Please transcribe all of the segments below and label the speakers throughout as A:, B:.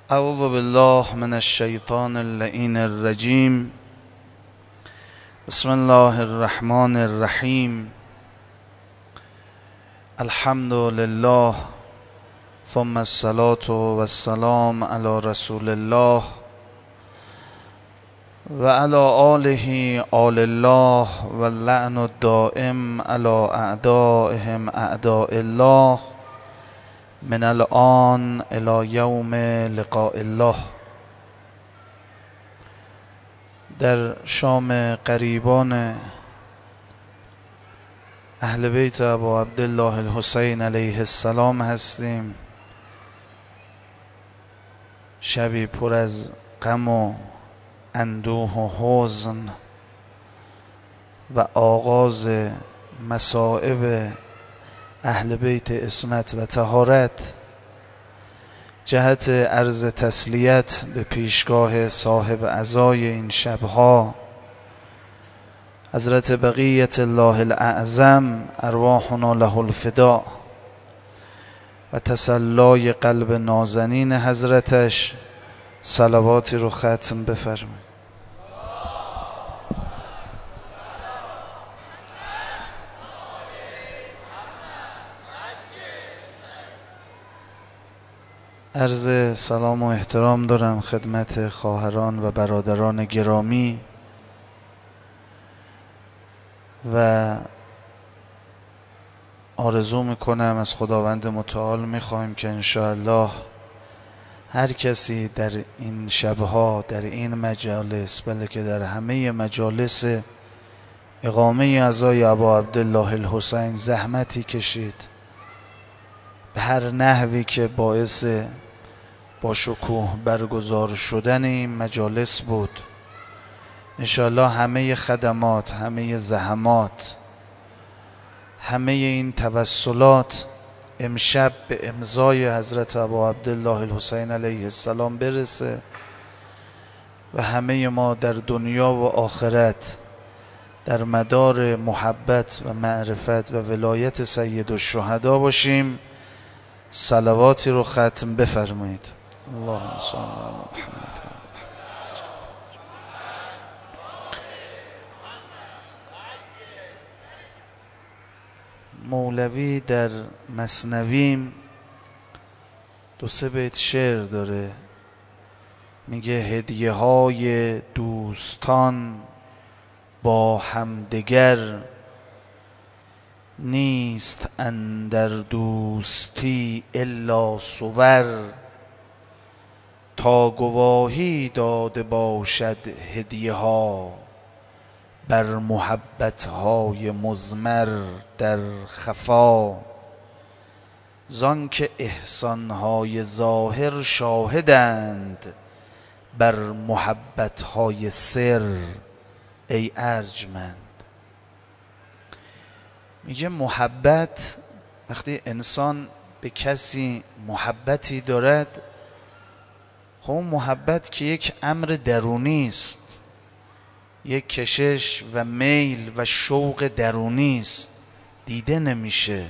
A: اعوذ بالله من الشیطان اللعین الرجیم. بسم الله الرحمن الرحیم. الحمد لله ثم الصلاة والسلام علی رسول الله و علی آله آل الله و اللعن الدائم علی اعدائهم اعداء الله من الآن الی یوم لقاء الله. در شام قریبان اهل بیت ابا عبدالله الحسین علیه السلام هستیم. شبی پر از غم و اندوه و حزن و آغاز مصائب اهل بیت عصمت و طهارت، جهت عرض تسلیت به پیشگاه صاحب عزای این شبها حضرت بقیت الله الاعظم، ارواحنا له الفداء، و تسلای قلب نازنین حضرتش صلواتی رو ختم بفرمایید. عرض سلام و احترام دارم خدمت خواهران و برادران گرامی و آرزو میکنم از خداوند متعال میخوایم که انشاءالله هر کسی در این شبها، در این مجالس، بلکه در همه مجالس اقامه عزای ابا عبدالله الحسین زحمتی کشید، به هر نحوی که باعث با شکوه برگزار شدن این مجالس بود، انشاءالله همه خدمات، همه زحمات، همه این توسلات امشب به امضای حضرت ابا عبدالله الحسین علیه السلام برسه و همه ما در دنیا و آخرت در مدار محبت و معرفت و ولایت سید الشهدا باشیم. صلواتی رو ختم بفرمایید. اللهم صل علی محمد. مولوی در مثنویم دو سه بیت شعر داره، میگه هدیه های دوستان با همدگر، نیست اندر دوستی الا صور، تا گواهی داده باشد هدیه ها، بر محبت های مضمر در خفا، زان که احسان های ظاهر شاهدند، بر محبت های سر ای ارجمند. میگه محبت، وقتی انسان به کسی محبتی دارد، خب محبت که یک امر درونی است، یک کشش و میل و شوق درونی است، دیده نمیشه.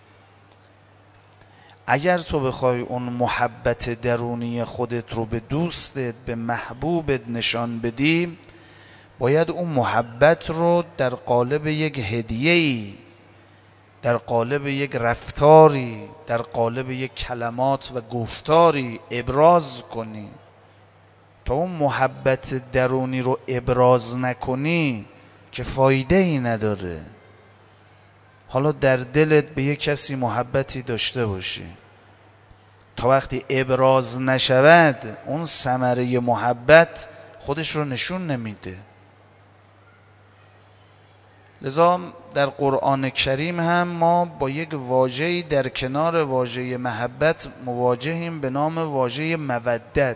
A: اگر تو بخوای اون محبت درونی خودت رو به دوستت، به محبوبت نشان بدی، باید اون محبت رو در قالب یک هدیه‌ای، در قالب یک رفتاری، در قالب یک کلمات و گفتاری ابراز کنی. تا اون محبت درونی رو ابراز نکنی که فایده ای نداره. حالا در دلت به یک کسی محبتی داشته باشی، تا وقتی ابراز نشود اون ثمره محبت خودش رو نشون نمیده. لذا در قرآن کریم هم ما با یک واژه‌ای در کنار واژه محبت مواجهیم به نام واژه مودت.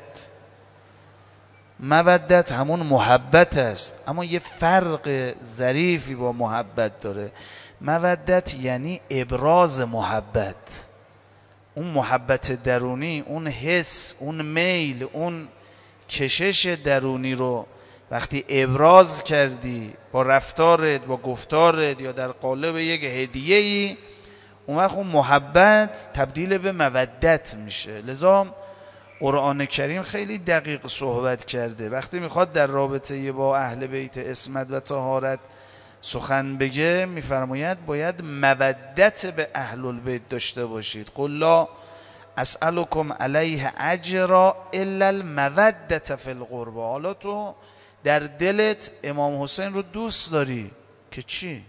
A: مودت همون محبت است، اما یه فرق ظریفی با محبت داره. مودت یعنی ابراز محبت، اون محبت درونی، اون حس، اون میل، اون کشش درونی رو وقتی ابراز کردی با رفتارت، با گفتارت یا در قالب یک هدیه‌ای، اون وقت اون محبت تبدیل به مودت میشه. لذا قرآن کریم خیلی دقیق صحبت کرده. وقتی میخواد در رابطه با اهل بیت عصمت و طهارت سخن بگه میفرماید باید مودت به اهل البیت داشته باشید. قل لا اسألکم علیه اجرا الا المودة فی القربى. حالا تو در دلت امام حسین رو دوست داری که چی؟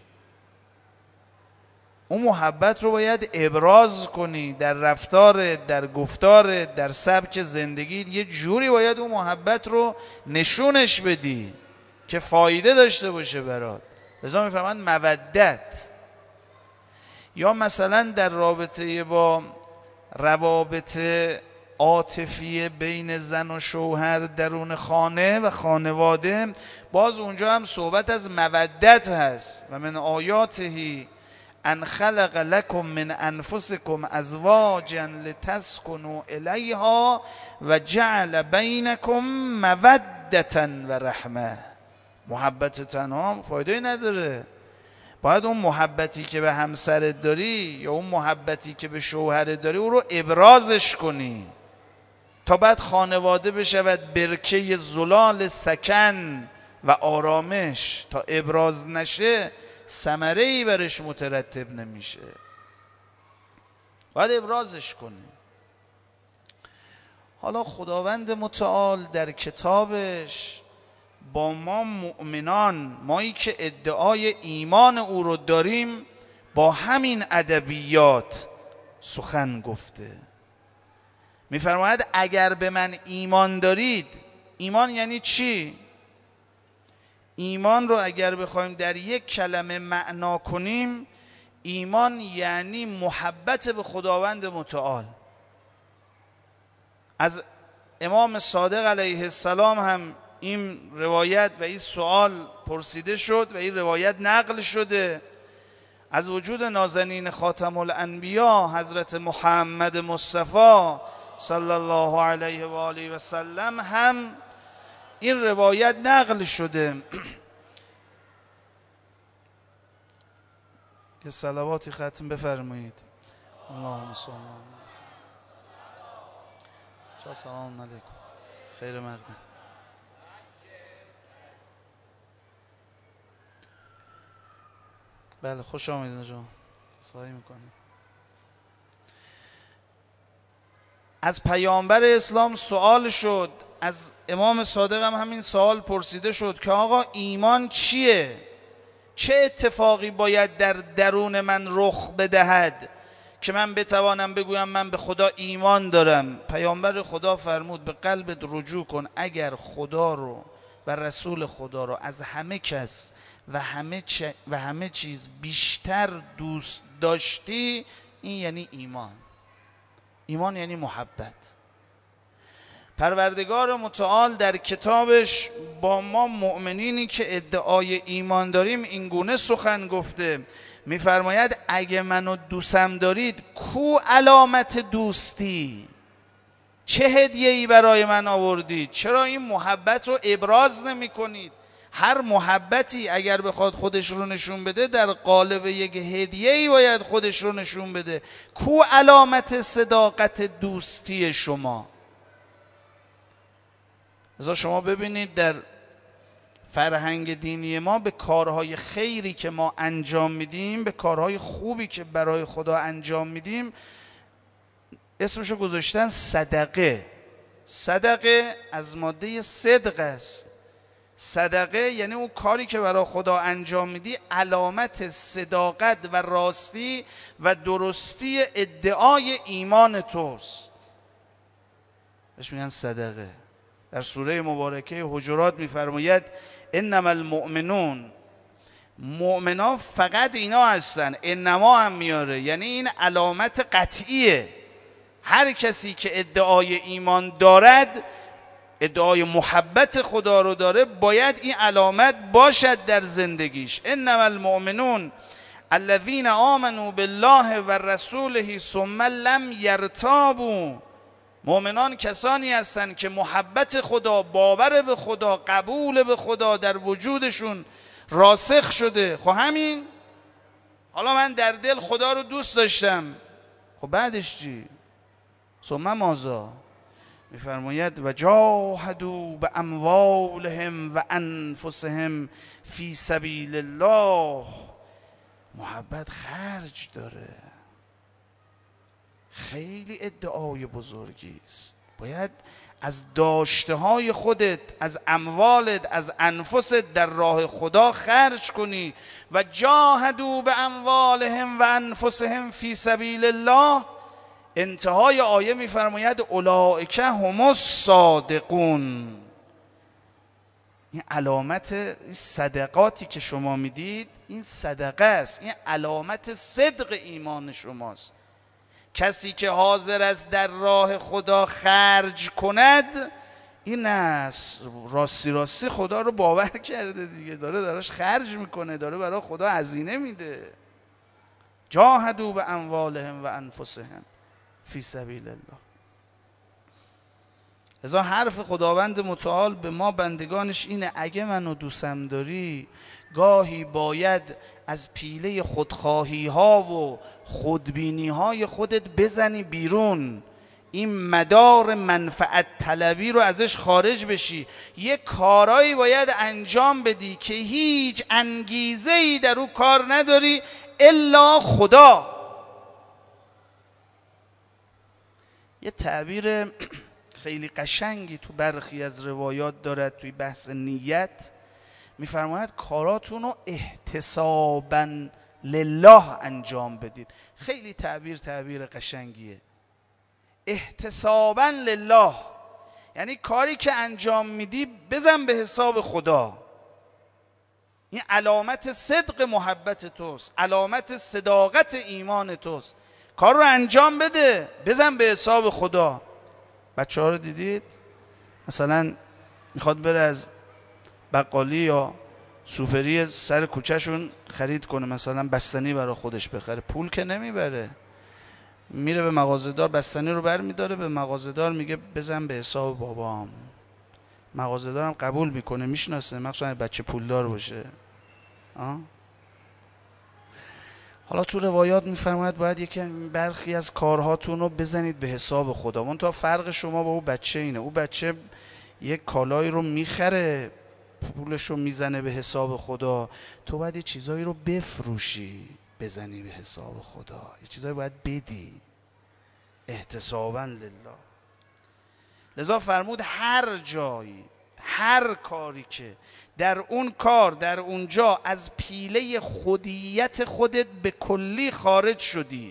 A: اون محبت رو باید ابراز کنی در رفتار، در گفتار، در سبک زندگی. یه جوری باید اون محبت رو نشونش بدی که فایده داشته باشه برات. لذا میفرمایند مودت. یا مثلا در رابطه با روابط عاطفی بین زن و شوهر درون خانه و خانواده، باز اونجا هم صحبت از مودت هست. و من آیاته ان خلق لکم من انفسکم ازواجا لتسکنوا الیها و جعل بینکم مودة و رحمه. محبت تنها فایده نداره. باید اون محبتی که به همسرت داری یا اون محبتی که به شوهرت داری او رو ابرازش کنی تا بعد خانواده بشود برکه زلال سکن و آرامش. تا ابراز نشه ثمره‌ای برش مترتب نمیشه. باید ابرازش کنی. حالا خداوند متعال در کتابش با ما مؤمنان، مایی که ادعای ایمان او رو داریم، با همین ادبیات سخن گفته. میفرماید اگر به من ایمان دارید. ایمان یعنی چی؟ ایمان رو اگر بخوایم در یک کلمه معنا کنیم، ایمان یعنی محبت به خداوند متعال. از امام صادق علیه السلام هم این روایت و این سوال پرسیده شد و این روایت نقل شده. از وجود نازنین خاتم الانبیا حضرت محمد مصطفی صلی الله علیه و آله و سلم هم این روایت نقل شده. یه صلواتی ختم بفرمایید. اللهم صل علی سلام علیکم. خیر مقدم. بله خوش آمدید جان. سعی میکنم. از پیامبر اسلام سوال شد، از امام صادق هم همین سوال پرسیده شد که آقا ایمان چیه؟ چه اتفاقی باید در درون من رخ بدهد که من بتوانم بگویم من به خدا ایمان دارم؟ پیامبر خدا فرمود به قلبت رجوع کن. اگر خدا رو و رسول خدا رو از همه کس و همه چیز بیشتر دوست داشتی، این یعنی ایمان. ایمان یعنی محبت. پروردگار متعال در کتابش با ما مؤمنینی که ادعای ایمان داریم این گونه سخن گفته. میفرماید اگه منو دوستم دارید کو علامت دوستی؟ چه هدیه‌ای برای من آوردید؟ چرا این محبت رو ابراز نمی کنید؟ هر محبتی اگر بخواد خودش رو نشون بده در قالب یک هدیه‌ای باید خودش رو نشون بده. کو علامت صداقت دوستی شما؟ لذا شما ببینید در فرهنگ دینی ما به کارهای خیری که ما انجام میدیم، به کارهای خوبی که برای خدا انجام میدیم، اسمشو گذاشتن صدقه. صدقه از ماده صدق است. صدقه یعنی اون کاری که برای خدا انجام میدی علامت صداقت و راستی و درستی ادعای ایمان توست. بهش میگن صدقه. در سوره مبارکه حجرات میفرماید انما المؤمنون، مؤمنان فقط اینا هستن. انما هم میاره، یعنی این علامت قطعیه. هر کسی که ادعای ایمان دارد، ادعای محبت خدا رو داره، باید این علامت باشد در زندگیش. انما المؤمنون الذين آمنوا بالله و رسوله ثم لم يرتابوا. مؤمنان کسانی هستند که محبت خدا، باور به خدا، قبول به خدا در وجودشون راسخ شده. خب همین، حالا من در دل خدا رو دوست داشتم، خب بعدش چی؟ ثم ماذا؟ میفرماید و جاهدوا باموالهم و انفسهم فی سبیل الله. محبت خرج داره، خیلی ادعای بزرگی است. باید از داشته های خودت، از اموالت، از انفست در راه خدا خرج کنی. و جاهدوا باموالهم و انفسهم فی سبیل الله. انتهای آیه میفرماید اولئک هم الصادقون. این علامت صدقاتی که شما میدید، این صدقه است، این علامت صدق ایمان شماست. کسی که حاضر است در راه خدا خرج کند، این است راستی خدا رو باور کرده دیگه، داره دراش خرج میکنه، داره برای خدا هزینه میده. جاهدوا باموالهم و انفسهم فی سبیل الله. لذا حرف خداوند متعال به ما بندگانش اینه: اگه منو دوستم داری، گاهی باید از پیله خودخواهی ها و خودبینی های خودت بزنی بیرون، این مدار منفعت طلبی رو ازش خارج بشی. یه کارایی باید انجام بدی که هیچ انگیزه‌ای در او کار نداری الا خدا. یه تعبیر خیلی قشنگی تو برخی از روایات دارد توی بحث نیت. میفرماید کاراتون رو احتسابا لله انجام بدید. خیلی تعبیر قشنگیه. احتسابا لله یعنی کاری که انجام میدی بزن به حساب خدا. این علامت صدق محبت توست، علامت صداقت ایمان توست. کار رو انجام بده، بزن به حساب خدا. بچه ها رو دیدید مثلا میخواد بره از بقالی یا سوپری سر کوچهشون خرید کنه، مثلا بستنی برای خودش بخره، پول که نمیبره، میره به مغازه‌دار بستنی رو بر میداره، به مغازه‌دار میگه بزن به حساب بابام. مغازه‌دارم قبول میکنه، میشناسه، مخصوصا بچه پولدار باشه. حالا تو روایات میفرماید باید یکی برخی از کارهاتون رو بزنید به حساب خدا. اون تا فرق شما با اون بچه اینه، اون بچه یک کالایی رو میخره، پولش رو میزنه به حساب خدا. تو باید یه چیزایی رو بفروشی بزنی به حساب خدا، یه چیزایی باید بدی احتسابا لله. لذا فرمود هر جایی، هر کاری که در اون کار، در اونجا از پیله خودیت خودت به کلی خارج شدی،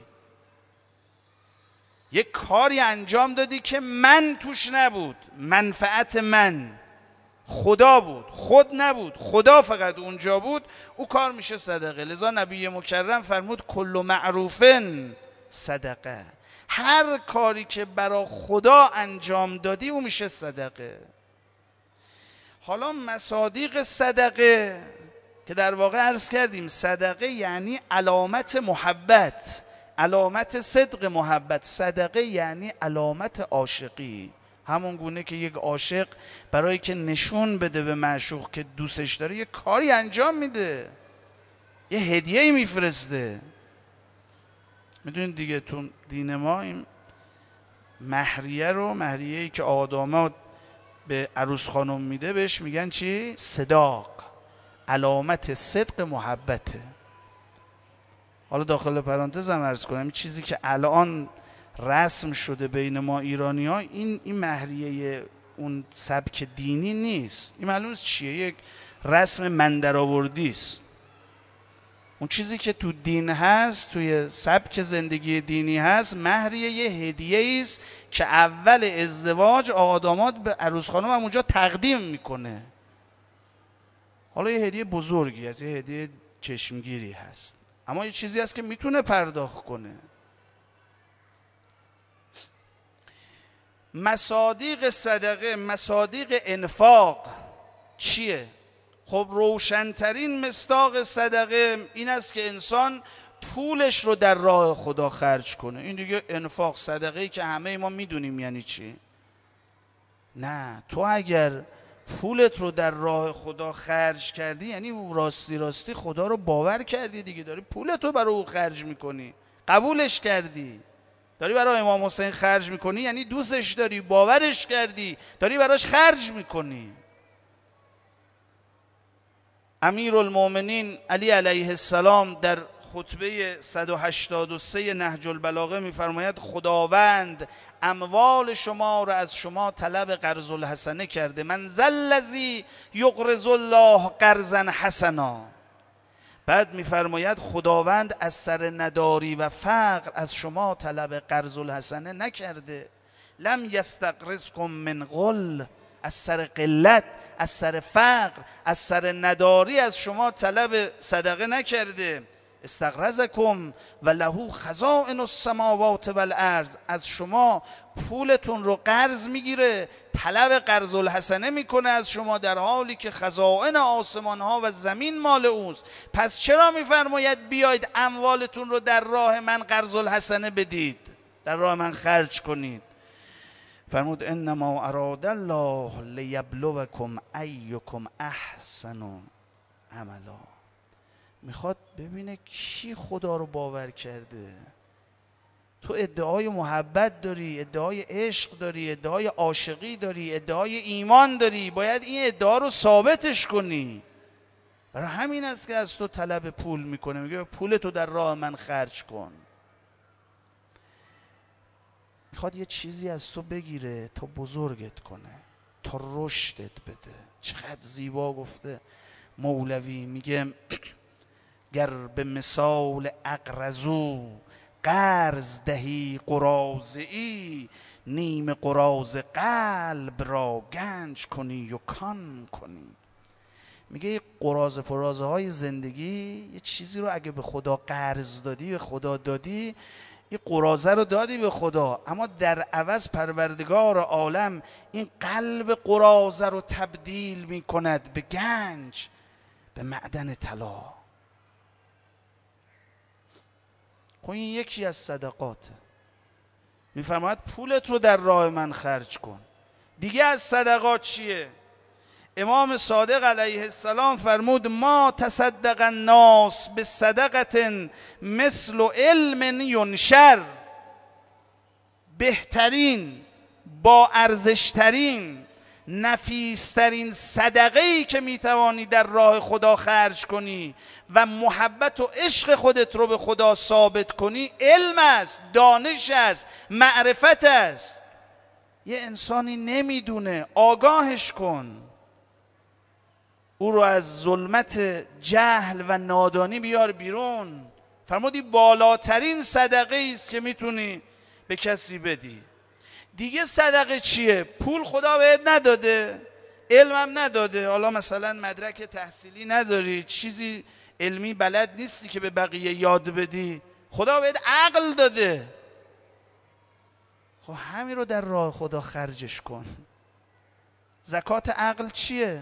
A: یک کاری انجام دادی که من توش نبود، منفعت من، خدا بود، خود نبود، خدا فقط اونجا بود، او کار میشه صدقه. لذا نبی مکرم فرمود کل معروفن صدقه. هر کاری که برای خدا انجام دادی او میشه صدقه. حالا مصادیق صدقه که در واقع عرض کردیم صدقه یعنی علامت محبت، علامت صدق محبت. صدقه یعنی علامت عاشقی، همون گونه که یک عاشق برای که نشون بده به معشوق که دوستش داره یک کاری انجام میده، یه هدیه‌ای میفرسته. میدونید دیگه تو دین ما این مهریه رو، مهریه‌ای که آقا داماد به عروس خانم میده بهش میگن چی؟ صداق، علامت صدق محبته. حالا داخل پرانتزم عرض کنم این چیزی که الان رسم شده بین ما ایرانی ها، این مهریه اون سبک دینی نیست، این معلوم است چیه، یک رسم مندرآوردی است. اون چیزی که تو دین هست، توی سبک زندگی دینی هست، مهریه یه هدیه است که اول ازدواج آقا داماد به عروس خانم هم اونجا تقدیم میکنه. حالا یه هدیه بزرگی هست، یه هدیه چشمگیری هست، اما یه چیزی هست که میتونه پرداخت کنه. مصادیق صدقه، مصادیق انفاق چیه؟ خب روشنترین مصداق صدقه این است که انسان پولش رو در راه خدا خرج کنه. این دیگه انفاق، صدقه‌ای که همه ما میدونیم یعنی چی. نه، تو اگر پولت رو در راه خدا خرج کردی یعنی راستی خدا رو باور کردی دیگه، داری پولت رو برای او خرج میکنی، قبولش کردی. داری برای امام حسین خرج میکنی یعنی دوستش داری، باورش کردی، داری براش خرج میکنی. امیرالمومنین علی علیه السلام در خطبه 183 نهج البلاغه میفرماید خداوند اموال شما را از شما طلب قرض الحسنه کرده. من ذا الذی یقرض الله قرضا حسنا. بعد میفرماید خداوند از سر نداری و فقر از شما طلب قرض الحسنه نکرده. لم یستقرضکم من غل، از سر قلت، از سر فقر، از سر نداری از شما طلب صدقه نکرده. استقرضکم و له خزائن السماوات والارض، از شما پولتون رو قرض میگیره، طلب قرض الحسنه میکنه از شما، در حالی که خزائن آسمان ها و زمین مال اوست. پس چرا میفرماید بیاید اموالتون رو در راه من قرض الحسنه بدید، در راه من خرج کنید؟ فرمود انما اراد الله لیبلوکم ایکم احسن عملا. میخواد ببینه کی خدا رو باور کرده. تو ادعای محبت داری، ادعای عشق داری، ادعای عاشقی داری، ادعای ایمان داری، باید این ادعا رو ثابتش کنی. برای همین است که از تو طلب پول میکنه، میگه پول تو در راه من خرج کن. میخواد یه چیزی از تو بگیره تا بزرگت کنه، تا رشدت بده. چقدر زیبا گفته مولوی، میگه گر به مثال اقرضو قرض دهی قراضه‌ای، نیم قراضه قلب را گنج کنی و کان کنی. میگه قراضه پرازه های زندگی، یه چیزی رو اگه به خدا قرض دادی، به خدا دادی، این قراضه رو دادی به خدا، اما در عوض پروردگار عالم این قلب قراضه رو تبدیل میکند به گنج، به معدن طلا. خب این یکی از صدقاته. میفرماید پولت رو در راه من خرج کن. دیگه از صدقات چیه؟ امام صادق علیه السلام فرمود ما تصدق الناس به صدقت مثل علم ینشر. بهترین، با ارزشترین، نفیسترین صدقه‌ای که میتوانی در راه خدا خرج کنی و محبت و عشق خودت رو به خدا ثابت کنی، علم است، دانش است، معرفت است. یه انسانی نمیدونه، آگاهش کن، او رو از ظلمت جهل و نادانی بیار بیرون. فرمودی بالاترین صدقه است که میتونی به کسی بدی. دیگه صدقه چیه؟ پول خدا بهت نداده، علمم نداده، حالا مثلا مدرک تحصیلی نداری، چیزی علمی بلد نیستی که به بقیه یاد بدی، خدا بهت عقل داده. خب همین رو در راه خدا خرجش کن. زکات عقل چیه؟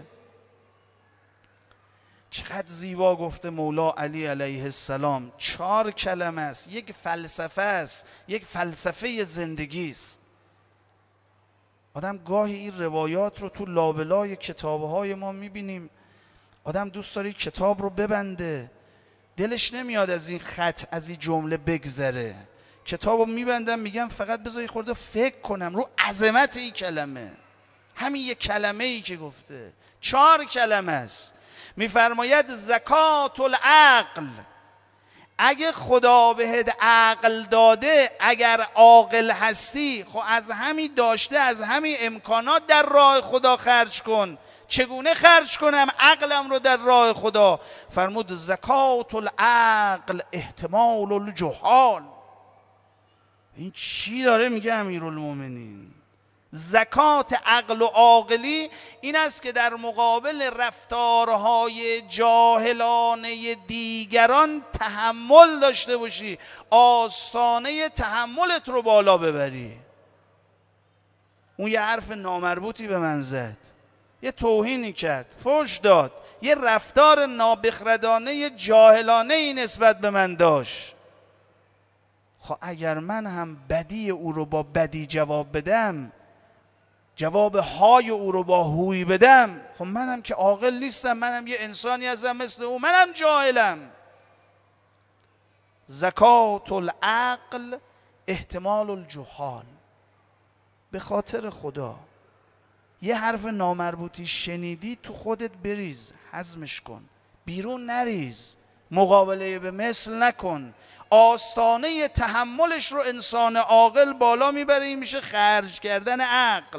A: چقدر زیبا گفته مولا علی علیه السلام. 4 کلمه است، یک فلسفه است، یک فلسفه زندگی است. آدم گاهی این روایات رو تو لابلای کتابهای ما میبینیم، آدم دوست داره کتاب رو ببنده، دلش نمیاد از این خط، از این جمله بگذره. کتاب رو میبندم، میگم فقط بذار یه خورده فکر کنم رو عظمت این کلمه. همین یک کلمه ای که گفته 4 کلمه است. میفرماید زکات العقل. اگه خدا بهت عقل داده، اگر عاقل هستی، خب از همین داشته، از همین امکانات در راه خدا خرج کن. چگونه خرج کنم عقلم رو در راه خدا؟ فرمود زکات العقل احتمال الجهال. این چی داره میگه امیرالمومنین؟ زکات عقل و عاقلی این است که در مقابل رفتارهای جاهلانه دیگران تحمل داشته باشی، آستانه تحملت رو بالا ببری. اون یه حرف نامربوطی به من زد، یه توهینی کرد، فحش داد، یه رفتار نابخردانه جاهلانه نسبت به من داشت. خب اگر من هم بدی او رو با بدی جواب بدم، جواب های او رو با هوی بدم، خب منم که عاقل نیستم، منم یه انسانی هستم مثل او، منم جاهلم. زکات العقل احتمال الجهال. به خاطر خدا یه حرف نامربوطی شنیدی تو خودت بریز، هضمش کن، بیرون نریز، مقابله به مثل نکن. آستانه تحملش رو انسان عاقل بالا میبره، این میشه خرج کردن عقل.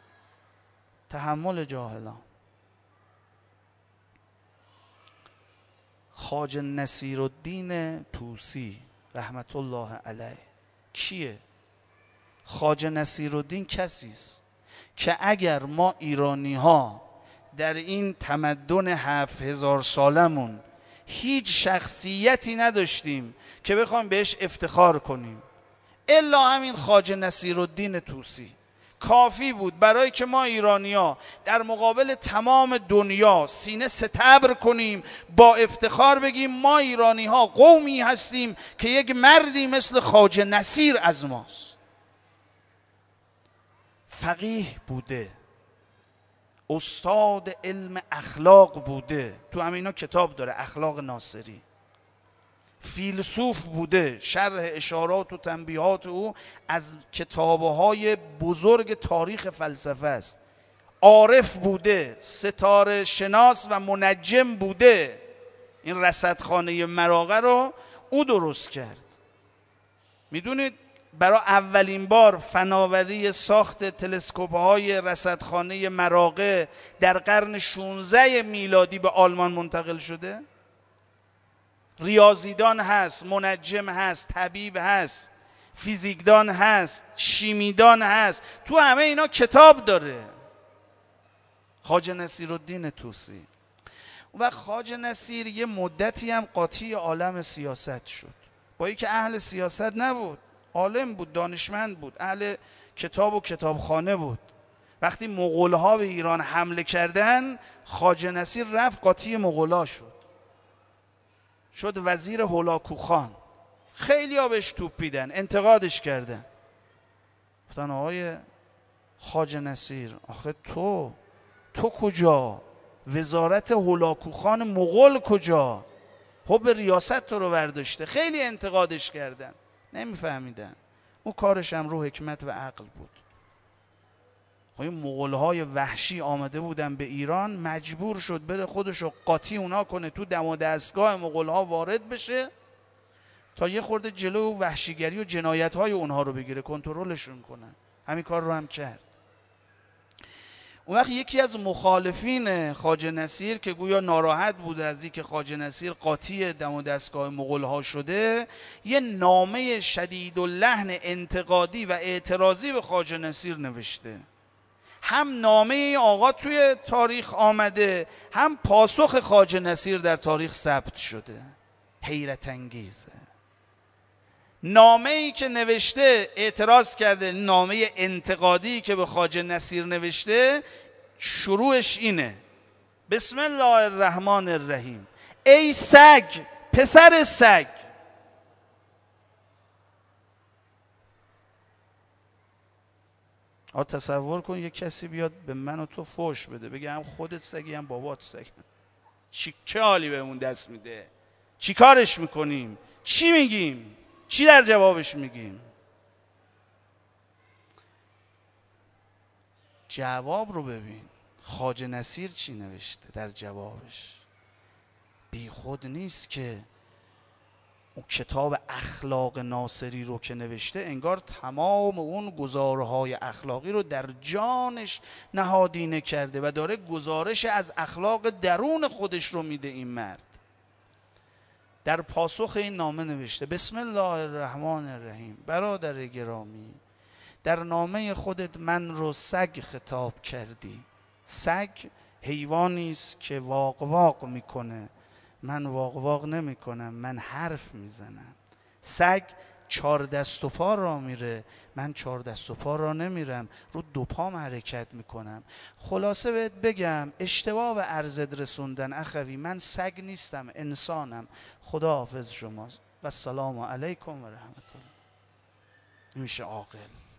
A: تحمل جاهلان. خواجه نصیرالدین طوسی رحمت الله علیه کیه؟ خواجه نصیرالدین کسی است که اگر ما ایرانی ها در این تمدن 7000 سالمون هیچ شخصیتی نداشتیم که بخوایم بهش افتخار کنیم الا همین خواجه نصیرالدین طوسی، کافی بود برای که ما ایرانی‌ها در مقابل تمام دنیا سینه ستبر کنیم، با افتخار بگیم ما ایرانی‌ها قومی هستیم که یک مردی مثل خواجه نصیر از ماست. فقیه بوده، استاد علم اخلاق بوده، تو همه اینا کتاب داره، اخلاق ناصری. فیلسوف بوده، شرح اشارات و تنبیهات او از کتاب‌های بزرگ تاریخ فلسفه است. عارف بوده، ستاره شناس و منجم بوده. این رصدخانه مراغه رو او درست کرد. میدونید برای اولین بار فناوری ساخت تلسکوپ‌های رصدخانه مراغه در قرن 16 میلادی به آلمان منتقل شده. ریاضیدان هست، منجم هست، طبیب هست، فیزیکدان هست، شیمیدان هست، تو همه اینا کتاب داره. خواجه نصیرالدین طوسی. و خواجه نصیر یه مدتی هم قاطی عالم سیاست شد، با اینکه اهل سیاست نبود، عالم بود، دانشمند بود، اهل کتاب و کتابخانه بود. وقتی مغول‌ها به ایران حمله کردن، خواجه نصیر رفت قاطی مغول‌ها شد وزیر هولاکوخان. خیلی ها بهش توپیدن، انتقادش کردن، گفتن آقای خواجه نصیر آخه تو کجا؟ وزارت هولاکوخان مغول کجا؟ حب ریاست تو رو برداشته. خیلی انتقادش کردن، نمیفهمیدن. او کارش هم رو حکمت و عقل بود. مغول‌های وحشی آمده بودن به ایران، مجبور شد بره خودشو قاطی اونا کنه، تو دم و دستگاه مغول‌ها وارد بشه تا یه خورده جلو وحشیگری و جنایت‌های اونها رو بگیره، کنترلشون کنه. همین کار رو هم کرد. اون وقت یکی از مخالفین خواجه نصیر که گویا ناراحت بود از اینکه خواجه نصیر قاطی دم و دستگاه مغول‌ها شده، یه نامه شدید اللحن انتقادی و اعتراضی به خواجه نصیر نوشته. هم نامه این آقا توی تاریخ آمده، هم پاسخ خواجه نصیر در تاریخ ثبت شده. حیرت انگیزه. نامه ای که نوشته اعتراض کرده، نامه انتقادی که به خواجه نصیر نوشته، شروعش اینه: بسم الله الرحمن الرحیم. ای سگ، پسر سگ. تصور کن یک کسی بیاد به من و تو فحش بده، بگه هم خودت سگی هم بابات سگ. چه حالی بهمون دست میده؟ چی کارش میکنیم؟ چی میگیم؟ چی در جوابش میگیم؟ جواب رو ببین خواجه نصیر چی نوشته در جوابش. بی خود نیست که اون کتاب اخلاق ناصری رو که نوشته انگار تمام اون گزارهای اخلاقی رو در جانش نهادینه کرده و داره گزارش از اخلاق درون خودش رو میده. این مرد در پاسخ این نامه نوشته: بسم الله الرحمن الرحیم. برادر گرامی، در نامه خودت من رو سگ خطاب کردی. سگ حیوانی است که واق واق میکنه، من واق واق نمی کنم، من حرف میزنم. سگ 4 دست و پا را میره، من 4 دست و پا را نمیرم، رو 2 پام حرکت میکنم. خلاصه بهت بگم، اشتباه به عرضت رسوندن اخوی، من سگ نیستم، انسانم. خدا حافظ شما و السلام علیکم و رحمت الله. میشه عاقل.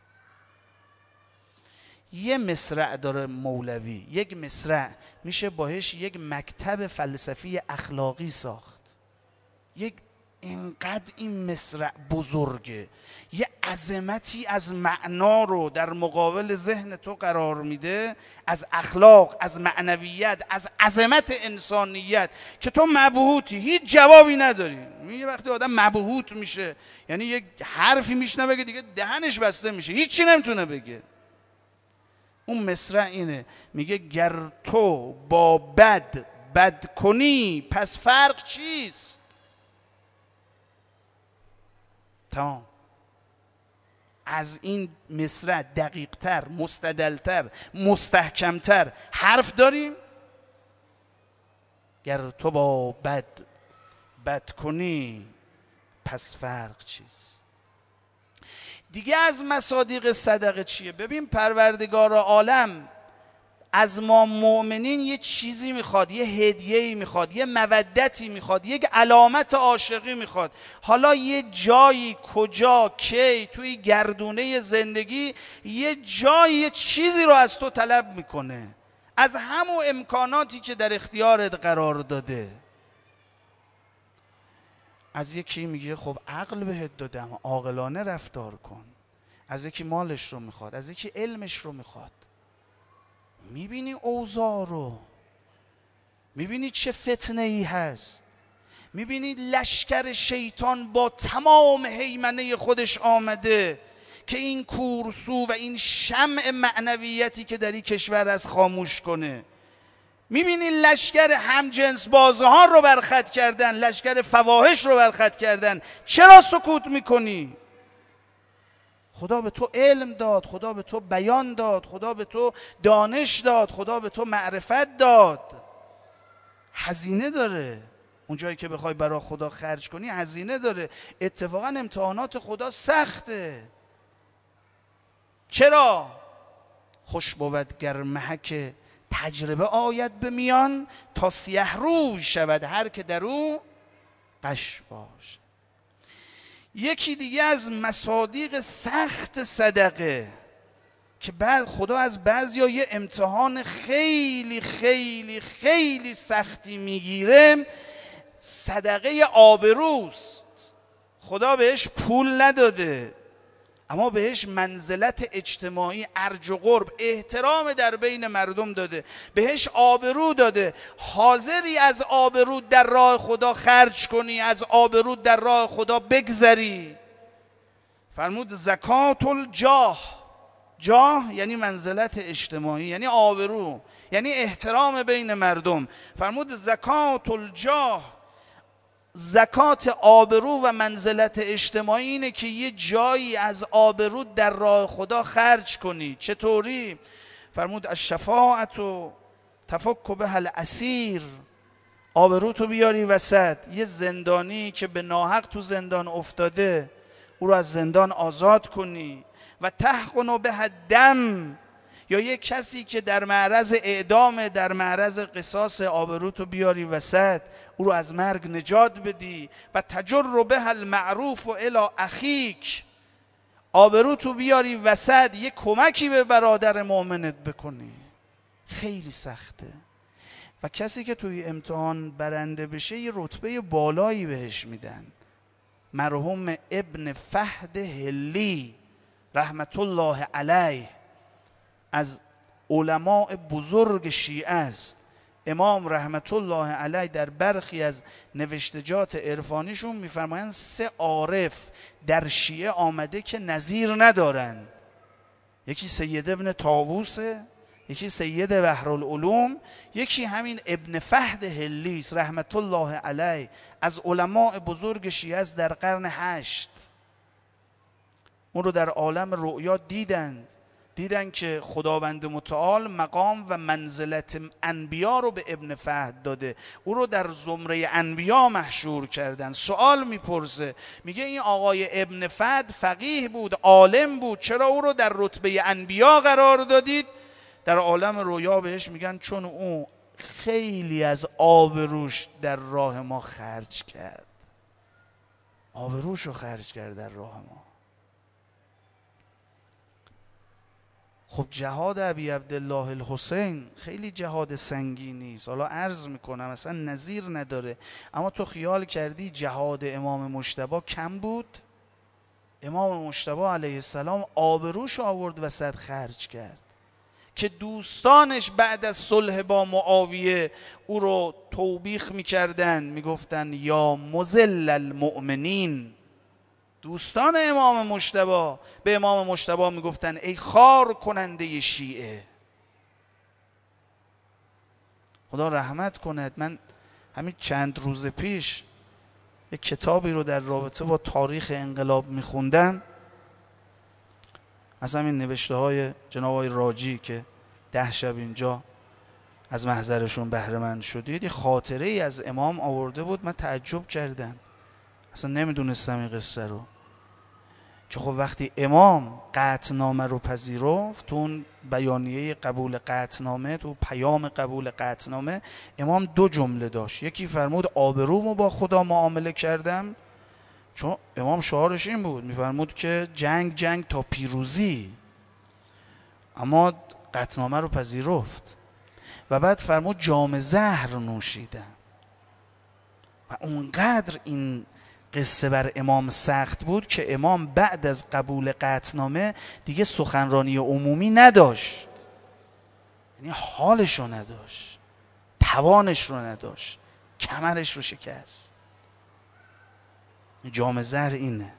A: یه مصرع داره مولوی، یک مصرع میشه باهش یک مکتب فلسفی اخلاقی ساخت. یک اینقدر این مصرع بزرگه، یه عظمتی از معنا رو در مقابل ذهن تو قرار میده، از اخلاق، از معنویت، از عظمت انسانیت که تو مبهوتی، هیچ جوابی نداری. یه وقتی آدم مبهوت میشه یعنی یه حرفی میشنوه که دیگه دهنش بسته میشه، هیچی نمیتونه بگه. اون مصرع اینه، میگه گر تو با بد کنی پس فرق چیست؟ تمام. از این مصرع دقیق‌تر، مستدل‌تر، مستحکم‌تر حرف داریم؟ گر تو با بد کنی پس فرق چیست؟ دیگه از مصادیق صدقه چیه؟ ببین پروردگار عالم از ما مؤمنین یه چیزی میخواد، یه هدیه‌ای میخواد، یه مودتی میخواد، یک علامت عاشقی میخواد. حالا یه جایی، کجا، کی، توی گردونه زندگی یه جایی یه چیزی رو از تو طلب میکنه، از همون امکاناتی که در اختیارت قرار داده. از یکی میگه خب عقل بهت دادم، عاقلانه رفتار کن. از یکی مالش رو میخواد، از یکی علمش رو میخواد. میبینی اوضاع رو، میبینی چه فتنه ای هست، میبینی لشکر شیطان با تمام هیمنه خودش آمده که این کورسو و این شمع معنویتی که در این کشور از خاموش کنه. میبینی لشکر همجنس بازها رو برخط کردن، لشکر فواحش رو برخط کردن. چرا سکوت میکنی؟ خدا به تو علم داد، خدا به تو بیان داد، خدا به تو دانش داد، خدا به تو معرفت داد. هزینه داره، اون جایی که بخوای برای خدا خرج کنی هزینه داره. اتفاقا امتحانات خدا سخته. چرا؟ خوش بود گر محک تجربه آید به میان، تا سیه روی شود هر که در او غش باش. یکی دیگه از مصادیق سخت صدقه که بعد خدا از بعضیا یه امتحان خیلی خیلی خیلی سختی میگیره، صدقه آبروست. خدا بهش پول نداده اما بهش منزلت اجتماعی، ارج و قرب، احترام در بین مردم داده، بهش آبرو داده. حاضری از آبرو در راه خدا خرج کنی، از آبرو در راه خدا بگذری. فرمود زکات الجاه. جاه یعنی منزلت اجتماعی، یعنی آبرو، یعنی احترام بین مردم. فرمود زکات الجاه، زکات آبرو و منزلت اجتماعی اینه که یه جایی از آبرو در راه خدا خرج کنی. چطوری؟ فرمود الشفاعت و تفک بها الاسیر. آبرو تو بیاری وسط، یه زندانی که به ناحق تو زندان افتاده او رو از زندان آزاد کنی. و تحقن بها الدم، یا یه کسی که در معرض اعدام، در معرض قصاص، آبرو تو بیاری وسط او رو از مرگ نجات بدی. و تجر بها المعروف و الی اخیک، آبرو تو بیاری وسط یه کمکی به برادر مؤمنت بکنی. خیلی سخته. و کسی که توی امتحان برنده بشه یه رتبه بالایی بهش میدن. مرحوم ابن فهد هلی رحمت الله علیه از علماء بزرگ شیعه است. امام رحمت الله علیه در برخی از نوشتجات عرفانیشون میفرمایند 3 عارف در شیعه آمده که نظیر ندارن. یکی سید ابن طاووسه، یکی سید بحرالعلوم، یکی همین ابن فهد هلیس رحمت الله علیه از علماء بزرگ شیعه است در قرن 8. اون رو در عالم رؤیا دیدن که خداوند متعال مقام و منزلت انبیا رو به ابن فهد داده، او رو در زمره انبیا محشور کردن. سوال میپرسه، میگه این آقای ابن فهد فقیه بود، عالم بود، چرا او رو در رتبه انبیا قرار دادید؟ در عالم رویا بهش میگن چون او خیلی از آبروش در راه ما خرج کرد. آبروش رو خرج کرد در راه ما. خب جهاد ابی عبدالله الحسین خیلی جهاد سنگینی است، حالا عرض میکنم اصلا نظیر نداره. اما تو خیال کردی جهاد امام مجتبی کم بود؟ امام مجتبی علیه السلام آبروش آورد وسط خرج کرد که دوستانش بعد از صلح با معاویه او رو توبیخ میکردن، میگفتن یا مذل المؤمنین. دوستان امام مجتبی به امام مجتبی میگفتن ای خار کننده شیعه. خدا رحمت کند. من همین چند روز پیش یک کتابی رو در رابطه با تاریخ انقلاب میخوندم، از همین نوشته های جناب آقای راجی که 10 شب اینجا از محضرشون بهره مند شدید، یه خاطره ای از امام آورده بود. من تعجب کردم، اصلا نمیدونستم این قصه رو، که خب وقتی امام قطعنامه رو پذیرفت، تو اون بیانیه قبول قطعنامه، تو پیام قبول قطعنامه، امام 2 جمله داشت. یکی فرمود آبرومو با خدا معامله کردم، چون امام شعارش این بود، میفرمود که جنگ تا پیروزی، اما قطعنامه رو پذیرفت. و بعد فرمود جام زهر نوشیدم. و اونقدر این قصه بر امام سخت بود که امام بعد از قبول قطعنامه دیگه سخنرانی عمومی نداشت، یعنی حالش رو نداشت، توانش رو نداشت، کمرش رو شکست. جام زهر اینه،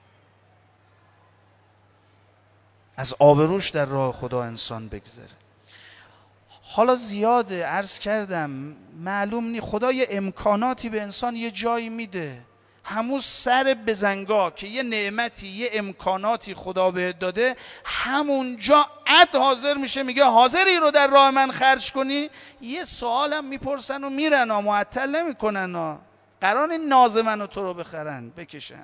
A: از آبروش در راه خدا انسان بگذره. حالا زیاده عرض کردم، معلوم نی، خدا یه امکاناتی به انسان یه جایی میده، همون سر بزنگاه که یه نعمتی یه امکاناتی خدا بهت داده، همونجا عد حاضر میشه، میگه حاضری رو در راه من خرج کنی؟ یه سوالم میپرسن و میرن، معطل نمیکنن، قرار این ناز منو تو رو بخرن بکشن.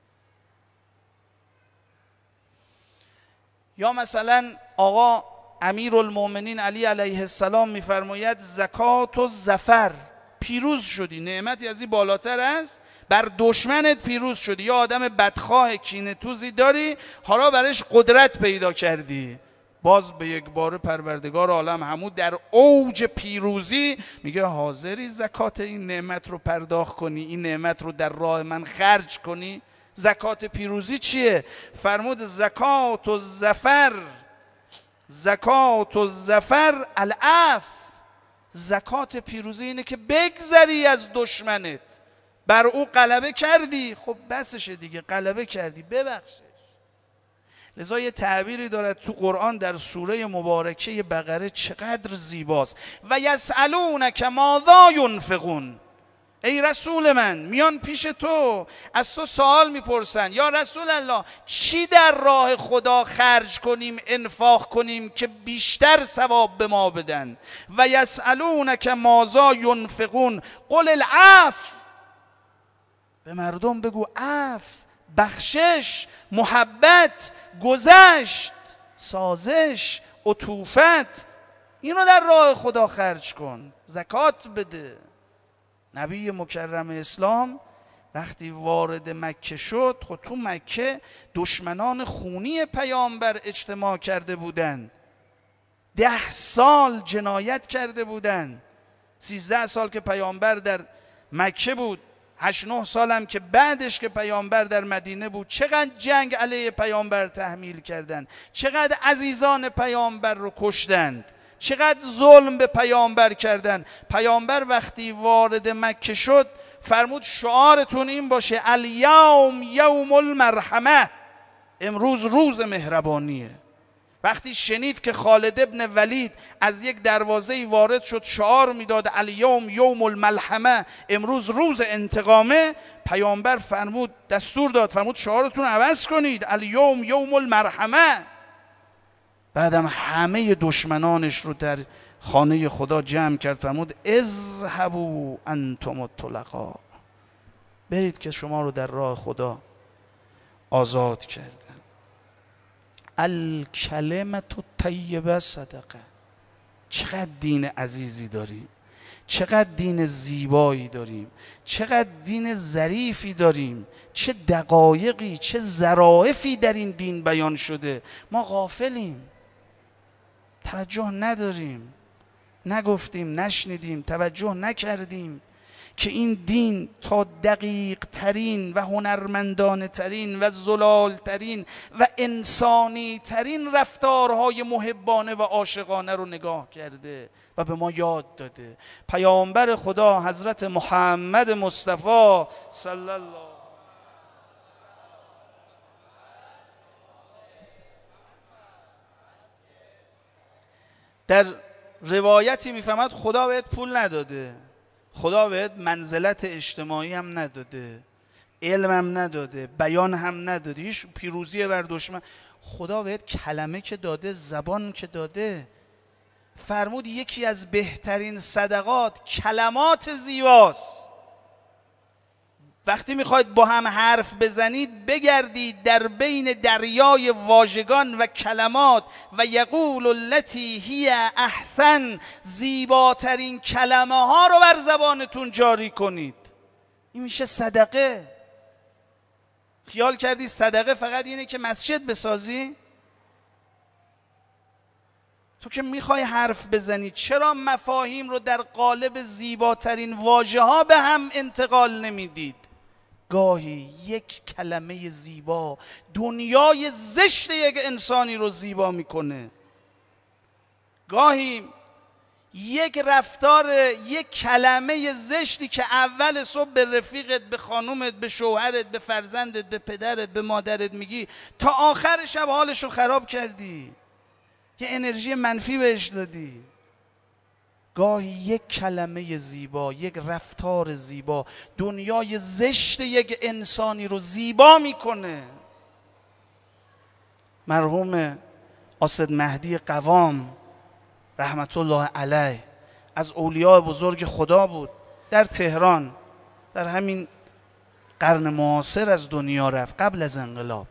A: یا مثلا آقا امیرالمومنین علی علیه السلام میفرماید زکات و ظفر، پیروز شدی، نعمتی از این بالاتر است، بر دشمنت پیروز شدی، یا آدم بدخواه کینه توزی داری، حالا برش قدرت پیدا کردی، باز به یک بار پروردگار عالم همون در اوج پیروزی میگه حاضری زکات این نعمت رو پرداخت کنی، این نعمت رو در راه من خرج کنی؟ زکات پیروزی چیه؟ فرمود زکات و ظفر، زکات و ظفر العفو. زکات پیروزی اینه که بگذری از دشمنت، بر او غلبه کردی، خب بسشه دیگه، غلبه کردی، ببخشش. لذا یه تعبیری دارد تو قرآن در سوره مبارکه بقره، چقدر زیباست. و یسألونک ماذا ینفقون، ای رسول من، میان پیش تو از تو سوال میپرسن، یا رسول الله چی در راه خدا خرج کنیم، انفاق کنیم که بیشتر ثواب به ما بدن؟ و یسألونک ماذا ینفقون قل العفو، به مردم بگو عفو، بخشش، محبت، گذشت، سازش، عطوفت، اینو در راه خدا خرج کن، زکات بده. نبی مکرم اسلام وقتی وارد مکه شد، خود تو مکه دشمنان خونی پیامبر اجتماع کرده بودند، 10 سال جنایت کرده بودند، 13 سال که پیامبر در مکه بود، 8-9 سالم که بعدش که پیامبر در مدینه بود، چقدر جنگ علیه پیامبر تحمیل کردند، چقدر عزیزان پیامبر رو کشتند، چقدر ظلم به پیامبر کردن. پیامبر وقتی وارد مکه شد فرمود شعارتون این باشه الیوم یوم المرحمه، امروز روز مهربانیه. وقتی شنید که خالد ابن ولید از یک دروازه‌ای وارد شد، شعار میداد الیوم یوم الملحمه، امروز روز انتقامه، پیامبر فرمود، دستور داد، فرمود شعارتون عوض کنید، الیوم یوم المرحمه. بعدم همه دشمنانش رو در خانه خدا جمع کرد، فرمود اذهبوا انتم الطلقاء، برید که شما رو در راه خدا آزاد کردن. الکلمة الطیبه صدقه. چقدر دین عزیزی داریم، چقدر دین زیبایی داریم، چقدر دین ظریفی داریم، چه دقایقی، چه ظرافی در این دین بیان شده، ما غافلیم. توجه نداریم، نگفتیم، نشنیدیم، توجه نکردیم که این دین تا دقیق ترین و هنرمندانه ترین و زلال ترین و انسانی ترین رفتارهای محبانه و عاشقانه رو نگاه کرده و به ما یاد داده. پیامبر خدا حضرت محمد مصطفی صلی الله در روایتی میفهمد خدا بهت پول نداده، خدا بهت منزلت اجتماعی هم نداده، علم هم نداده، بیان هم نداده، هیچ پیروزی بر دشمن. خدا بهت کلمه که داده، زبان که داده. فرمود یکی از بهترین صدقات کلمات زیباست. وقتی میخواید با هم حرف بزنید بگردید در بین دریای واژگان و کلمات و یقول التی هی احسن، زیباترین کلمه ها رو بر زبانتون جاری کنید. این میشه صدقه. خیال کردی صدقه فقط اینه که مسجد بسازی؟ تو که میخوای حرف بزنی چرا مفاهیم رو در قالب زیباترین واژه ها به هم انتقال نمیدید؟ گاهی یک کلمه زیبا دنیای زشت یک انسانی رو زیبا میکنه. گاهی یک رفتار، یک کلمه زشتی که اول صبح به رفیقت، به خانومت، به شوهرت، به فرزندت، به پدرت، به مادرت میگی، تا آخر شب حالش رو خراب کردی، یه انرژی منفی بهش دادی. گاهی یک کلمه زیبا، یک رفتار زیبا دنیای زشت یک انسانی رو زیبا میکنه. مرحوم آسد مهدی قوام رحمت الله علیه از اولیاء بزرگ خدا بود، در تهران در همین قرن معاصر از دنیا رفت، قبل از انقلاب.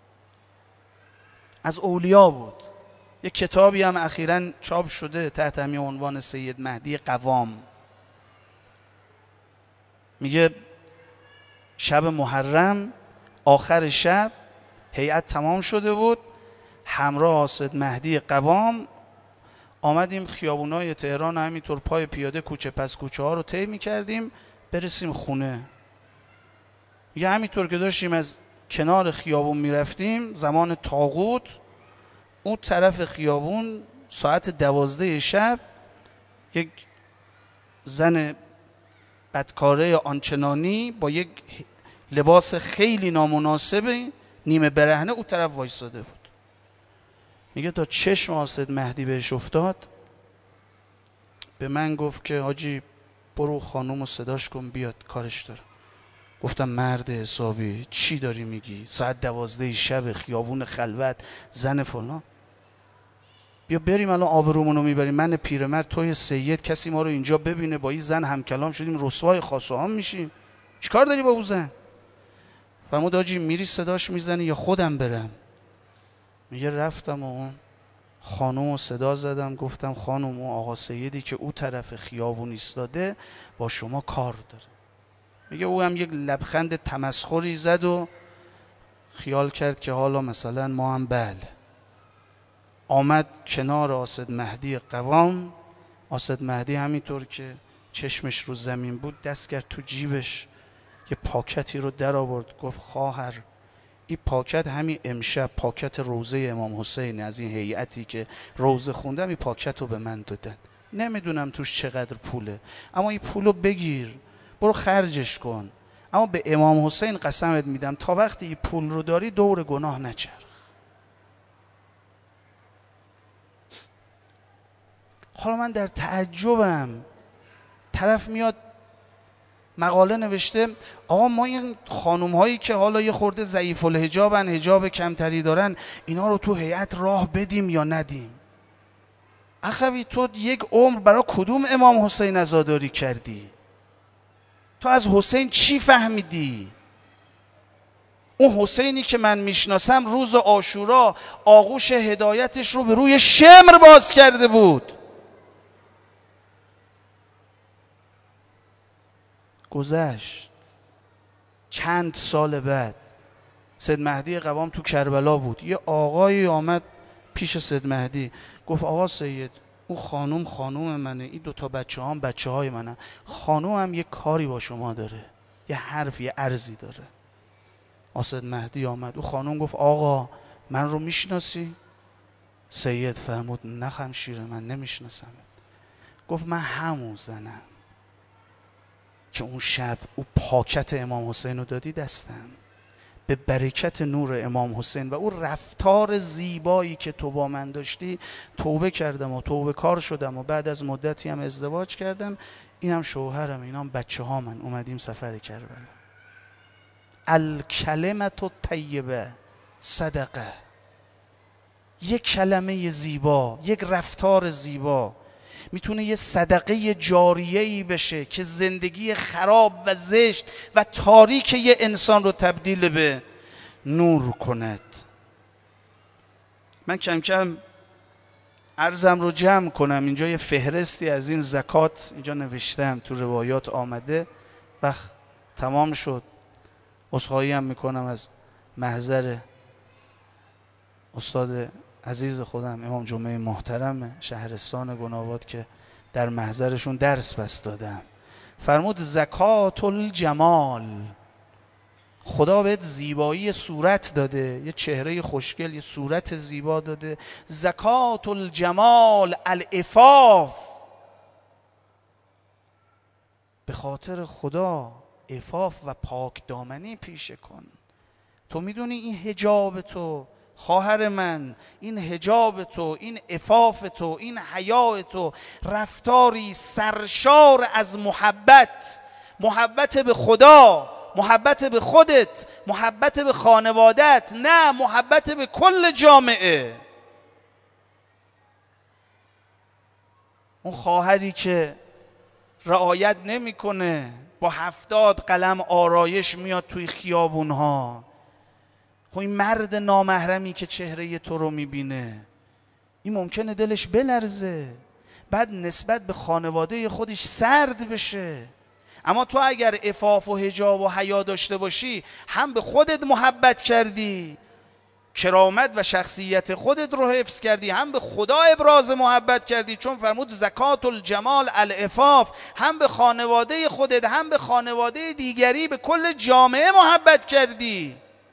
A: از اولیاء بود. یک کتابی هم اخیراً چاپ شده تحت همین عنوان سید مهدی قوام. میگه شب محرم آخر شب هیئت تمام شده بود، همراه سید مهدی قوام آمدیم خیابونای تهران، همینطور پای پیاده کوچه پس کوچه ها رو طی می‌کردیم برسیم خونه. میگه همینطور که داشتیم از کنار خیابون میرفتیم، زمان طاغوت، اون طرف خیابون ساعت 12 شب یک زن بدکاره آنچنانی با یک لباس خیلی نامناسب نیمه برهنه اون طرف وایساده بود. میگه تا چشم آسد مهدی بهش افتاد، به من گفت که حاجی برو خانومو صداش کن بیاد، کارش دارم. گفتم مرد حسابی چی داری میگی؟ ساعت 12 شب خیابون خلوت، زن فلان. بیا بریم الان آبرومونو میبریم، من پیرمرد توی سید، کسی ما رو اینجا ببینه با این زن همکلام شدیم رسوای خاصه هم میشیم، چیکار داری با اون زن؟ فرمود حاجی میری صداش میزنی یا خودم برم؟ میگه رفتم و اون خانومو صدا زدم، گفتم خانوم اون آقا سیدی که او طرف خیابون ایستاده با شما کار داره. میگه او هم یک لبخند تمسخری زد و خیال کرد که حالا مثلا ما هم بله. آمد کنار آسد مهدی قوام. آسد مهدی همینطور که چشمش رو زمین بود دست کرد تو جیبش، یه پاکتی رو در آورد، گفت خواهر این پاکت همین امشب پاکت روزه امام حسین، از این هیئتی که روزه خوندم این پاکت رو به من دادن، نمیدونم توش چقدر پوله، اما این پولو بگیر برو خرجش کن، اما به امام حسین قسمت میدم تا وقتی این پول رو داری دور گناه نچرخ. حالا من در تعجبم، طرف میاد مقاله نوشته آقا ما این خانوم هایی که حالا یه خورده ضعیف الحجابن، حجاب کمتری دارن، اینا رو تو هیئت راه بدیم یا ندیم؟ اخوی تو یک عمر برای کدوم امام حسین عزاداری کردی؟ تو از حسین چی فهمیدی؟ اون حسینی که من میشناسم روز عاشورا آغوش هدایتش رو به روی شمر باز کرده بود. گذشت چند سال بعد سید مهدی قوام تو کربلا بود، یه آقایی آمد پیش سید مهدی گفت آقا سید اون خانوم منه، این دوتا بچه هم بچه های منه، خانوم هم یه کاری با شما داره، یه حرف یه عرضی داره. سید مهدی آمد، اون خانوم گفت آقا من رو میشناسی؟ سید فرمود نه خمشیره من نمیشناسم. گفت من همون زنم که اون شب اون پاکت امام حسین رو دادی دستم، به برکت نور امام حسین و اون رفتار زیبایی که تو با من داشتی توبه کردم و توبه کار شدم و بعد از مدتی هم ازدواج کردم، این هم شوهرم، اینا هم بچه ها، من اومدیم سفر کربلا. الکلمت الطیبه صدقه، یک کلمه زیبا، یک رفتار زیبا میتونه یه صدقه جاریه‌ای بشه که زندگی خراب و زشت و تاریک یه انسان رو تبدیل به نور کند. من کم کم عرضم رو جمع کنم. اینجا یه فهرستی از این زکات اینجا نوشتم، تو روایات آمده. وقت تمام شد، عذرخواهی هم میکنم از محضر استاد عزیز خودم امام جمعه محترم شهرستان گناواد که در محضرشون درس بس دادم. فرمود زکات الجمال، خدا بهت زیبایی صورت داده، یه چهره خوشگل، یه صورت زیبا داده. زکات الجمال العفاف، به خاطر خدا عفاف و پاک دامنی پیشه کن. تو میدونی این حجاب تو خواهر من، این حجاب تو، این عفاف تو، این حیا تو رفتاری سرشار از محبت، محبت به خدا، محبت به خودت، محبت به خانوادت، نه محبت به کل جامعه. اون خواهری که رعایت نمیکنه، با 70 قلم آرایش میاد توی خیابونها، خب این مرد نامحرمی که چهره تو رو میبینه این ممکنه دلش بلرزه، بعد نسبت به خانواده خودش سرد بشه. اما تو اگر عفاف و حجاب و حیا داشته باشی، هم به خودت محبت کردی، کرامت و شخصیت خودت رو حفظ کردی، هم به خدا ابراز محبت کردی، چون فرمود زکات الجمال العفاف، هم به خانواده خودت هم به خانواده دیگری، به کل جامعه محبت کردی.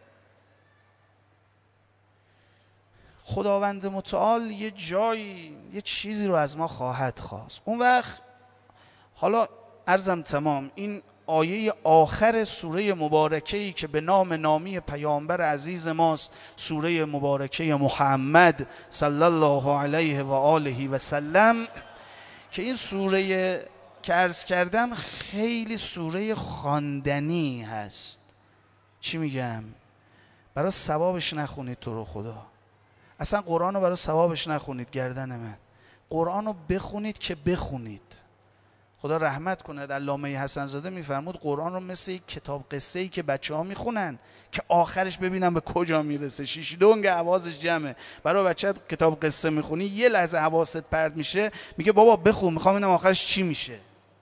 A: خداوند متعال یه جایی یه چیزی رو از ما خواهد خواست. اون وقت حالا عرضم تمام، این آیه آخر سوره مبارکه‌ای که به نام نامی پیامبر عزیز ماست، سوره مبارکه محمد صلی الله علیه و آله و سلم، که این سوره که عرض کردم خیلی سوره خواندنی هست. چی میگم؟ برای ثوابش نخونید تو رو خدا، اصلا قرآن رو برای ثوابش نخونید. گردن من قرآن رو بخونید که بخونید. خدا رحمت کنه، علامه حسن زاده میفرمود قرآن رو مثل یک کتاب قصه ای که بچه ها میخونن که آخرش ببینن به کجا میرسه، شیش دونگ حواسش جمعه. برای بچه کتاب قصه میخونی یه لحظه حواست پرت میشه، میگه بابا بخون میخوام اینم آخرش چی میشه.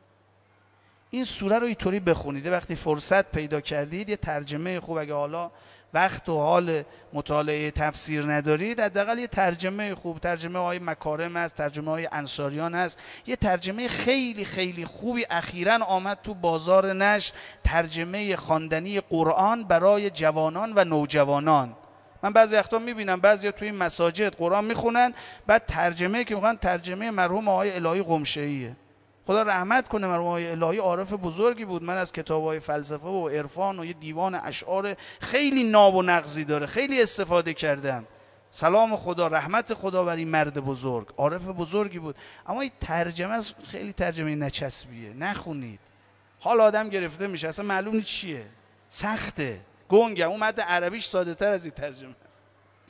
A: این سوره رو اینطوری بخونید، وقتی فرصت پیدا کردید یه ترجمه خوب، اگه حالا وقت و حال مطالعه تفسیر ندارید، حداقل یه ترجمه خوب، ترجمه های مکارم هست، ترجمه های انصاریان هست، یه ترجمه خیلی خیلی خوبی اخیراً آمد تو بازار نشر، ترجمه خواندنی قرآن برای جوانان و نوجوانان. من بعضی وقتا میبینم بعضیا توی مساجد قرآن میخونن، بعد ترجمه که میخوان ترجمه مرحوم آقای الهی قمشه‌ایه. خدا رحمت کنه، مرحوم آقای الهی عارف بزرگی بود. من از کتاب‌های فلسفه و عرفان و یه دیوان اشعار خیلی ناب و نغزی داره خیلی استفاده کردم. سلام خدا، رحمت خدا بر این مرد بزرگ، عارف بزرگی بود. اما این ترجمه از خیلی ترجمه نچسبیه، نخونید. حال آدم گرفته میشه، اصلا معلوم نیست چیه، سخته، گنگه. اون متن عربیش ساده تر از این ترجمه است.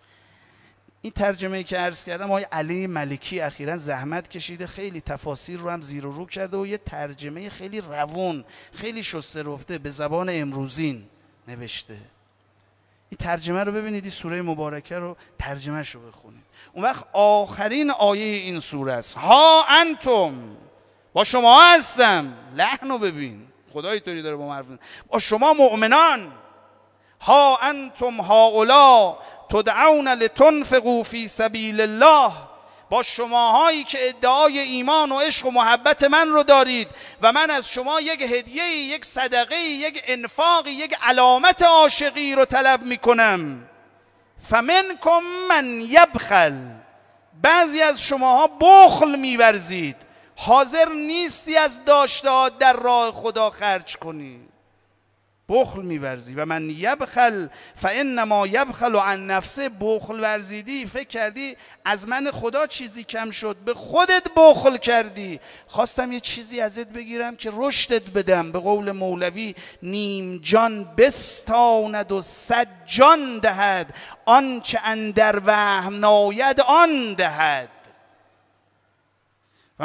A: این ترجمه‌ای که عرض کردم آقای علی ملکی اخیراً زحمت کشیده، خیلی تفاسیر رو هم زیر و رو کرده و یه ترجمه خیلی روون، خیلی شسته رفته به زبان امروزین نوشته. این ترجمه رو ببینید، این سوره مبارکه رو ترجمهش رو بخونید. اون وقت آخرین آیه این سوره است، ها انتم، با شما هستم. لحن رو ببین، خدا اینطوری داره با ما حرف میزنه، با شما مؤمنان. ها انتم هاولا تدعون لتنفقوا فی سبیل الله، با شماهایی که ادعای ایمان و عشق و محبت من رو دارید و من از شما یک هدیه، یک صدقه، یک انفاق، یک علامت عاشقی رو طلب میکنم. فمنکم من یبخل، بعضی از شماها بخل میورزید، حاضر نیستی از داشته‌هات در راه خدا خرج کنی، بخل میورزی. و من یبخل فانما یبخل عن نفسه، بخل ورزیدی، فکر کردی از من خدا چیزی کم شد، به خودت بخل کردی. خواستم یه چیزی ازت بگیرم که رشدت بدم. به قول مولوی نیم جان بستاند و 100 جان دهد، آنچه اندر وهم ناید آن دهد. و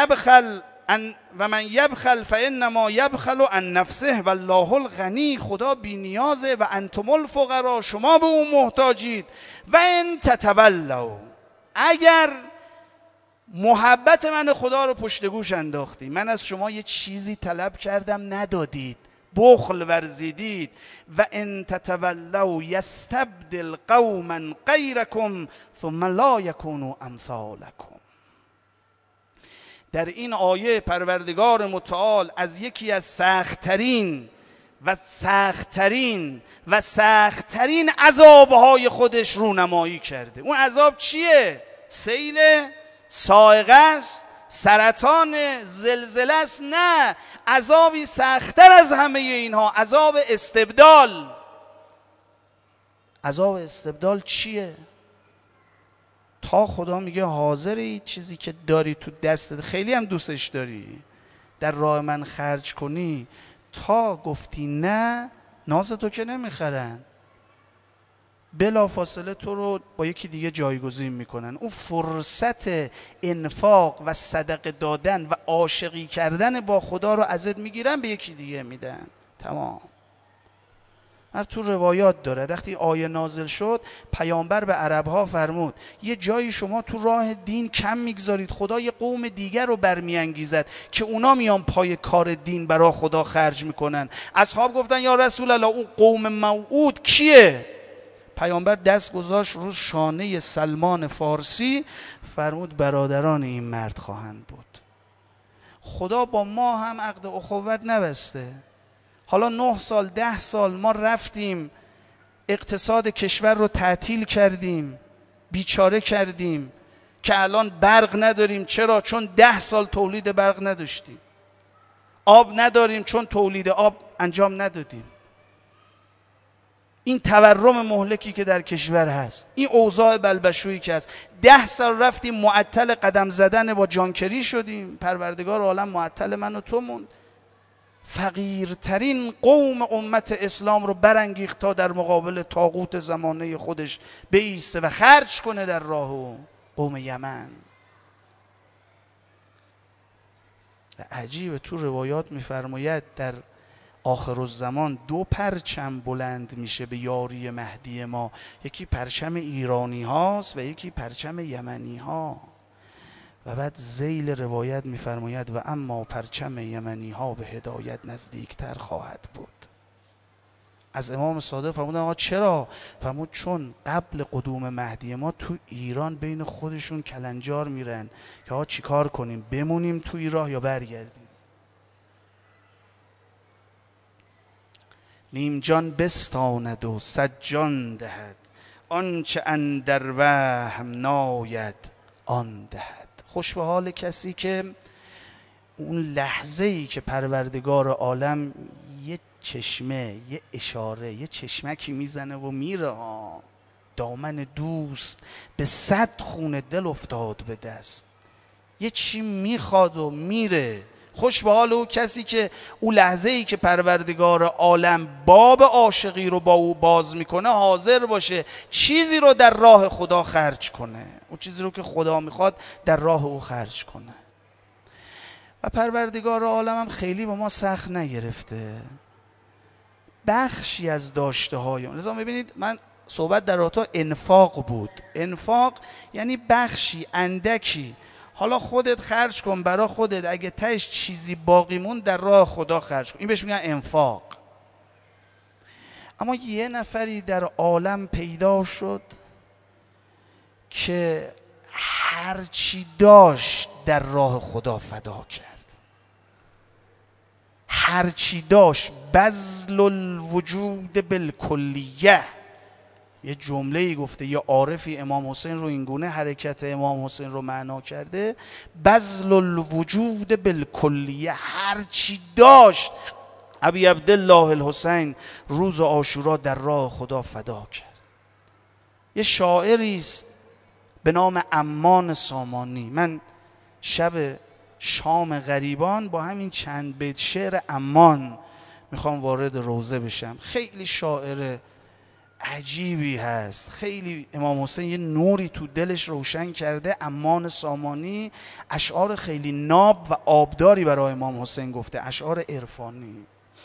A: من یبخل فانما یبخل عن نفسه والله الغنی، خدا بی نیازه و انتم الفقراء، شما به اون محتاجید. و ان تتولوا، اگر محبت من خدا رو پشت گوش انداختی، من از شما یه چیزی طلب کردم ندادید، بخل ورزیدید. و ان تتولوا یستبدل قوما غیرکم ثم لا یکونوا امثالکم. در این آیه پروردگار متعال از یکی از سخت‌ترین عذابهای خودش رونمایی کرده. اون عذاب چیه؟ سیل، صاعقه است، سرطان، زلزله است؟ نه، عذابی سخت‌تر از همه اینها، عذاب استبدال. عذاب استبدال چیه؟ تا خدا میگه حاضری چیزی که داری تو دستت، خیلی هم دوستش داری، در راه من خرج کنی، تا گفتی نه، ناز تو که نمیخرن، بلا فاصله تو رو با یکی دیگه جایگزین میکنن. اون فرصت انفاق و صدقه دادن و عاشقی کردن با خدا رو ازت میگیرن، به یکی دیگه میدن. تمام. تو روایات داره وقتی آیه نازل شد پیامبر به عربها فرمود یه جایی شما تو راه دین کم میگذارید، خدا یه قوم دیگر رو برمیانگیزد که اونا میان پای کار دین برای خدا خرج میکنن. اصحاب گفتن یا رسول الله اون قوم موعود کیه؟ پیامبر دست گذاشت رو شانه سلمان فارسی، فرمود برادران این مرد خواهند بود. خدا با ما هم عقد اخوت نبسته. حالا 9 سال 10 سال ما رفتیم اقتصاد کشور رو تعطیل کردیم، بیچاره کردیم که الان برق نداریم. چرا؟ چون 10 سال تولید برق نداشتیم. آب نداریم چون تولید آب انجام ندادیم. این تورم مهلکی که در کشور هست، این اوضاع بلبشویی که هست، 10 سال رفتیم معطل قدم زدن با جانکری شدیم، پروردگار عالم معطل من و تو موند. فقیرترین قوم امت اسلام رو برانگیخت تا در مقابل طاغوت زمانه خودش بایسته و خرج کنه در راه او، قوم یمن. عجیبه تو روایات میفرماید در آخر الزمان 2 پرچم بلند میشه به یاری مهدی ما، یکی پرچم ایرانی هاست و یکی پرچم یمنی ها. و بعد ذیل روایت میفرماید و اما پرچم یمنی ها به هدایت نزدیکتر خواهد بود. از امام صادق فرمودن آقا چرا؟ فرمود چون قبل قدوم مهدی ما تو ایران بین خودشون کلنجار میرن که آقا چیکار کنیم، بمونیم تو ایران یا برگردیم. نیم جان بستاند و 100 جان دهد، آنچه اندر وهم ناید آن دهد. خوش به حال کسی که اون لحظه‌ای که پروردگار عالم یه چشمه، یه اشاره، یه چشمکی میزنه و میره، دامن دوست به 100 خون دل افتاد به دست، یه چی میخواد و میره. خوش به حال او کسی که اون لحظه‌ای که پروردگار عالم باب عاشقی رو با او باز میکنه حاضر باشه چیزی رو در راه خدا خرج کنه، اون چیزی رو که خدا میخواد در راه او خرج کنه. و پروردگار عالم هم خیلی با ما سخت نگرفته، بخشی از داشته های اون. لذا میبینید من صحبت در رابطه انفاق بود. انفاق یعنی بخشی، اندکی، حالا خودت خرج کن برای خودت، اگه تهش چیزی باقی مون در راه خدا خرج کن، این بهش میگن انفاق. اما یه نفری در عالم پیدا شد که هرچی داشت در راه خدا فدا کرد، هرچی داشت، بذل الوجود بالکلیه. یه جمله‌ای گفته، یه عارفی امام حسین رو اینگونه حرکت امام حسین رو معنا کرده، بذل الوجود بالکلیه، هرچی داشت ابی عبدالله الحسین روز عاشورا در راه خدا فدا کرد. یه شاعری است به نام امان سامانی. من شب شام غریبان با همین چند بیت شعر امان میخوام وارد روضه بشم. خیلی شاعر عجیبی هست، خیلی امام حسین یه نوری تو دلش روشن کرده. امان سامانی اشعار خیلی ناب و آبداری برای امام حسین گفته، اشعار عرفانی.